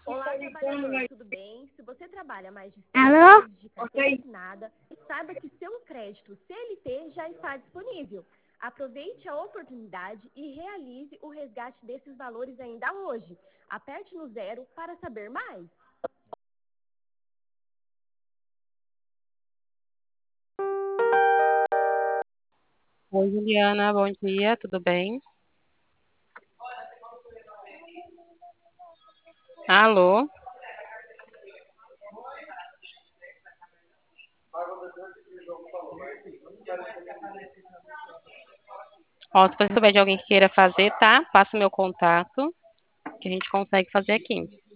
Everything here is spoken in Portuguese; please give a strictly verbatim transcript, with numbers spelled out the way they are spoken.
Olá, trabalhador, tudo bem? Se você trabalha mais de seis Alô? meses de carteira assinada, saiba que seu crédito C L T já está disponível. Aproveite a oportunidade e realize o resgate desses valores ainda hoje. Aperte no zero para saber mais. Oi, Juliana, bom dia, tudo bem? Alô? Ó, se você souber de alguém que queira fazer, tá? Passa o meu contato, que a gente consegue fazer aqui.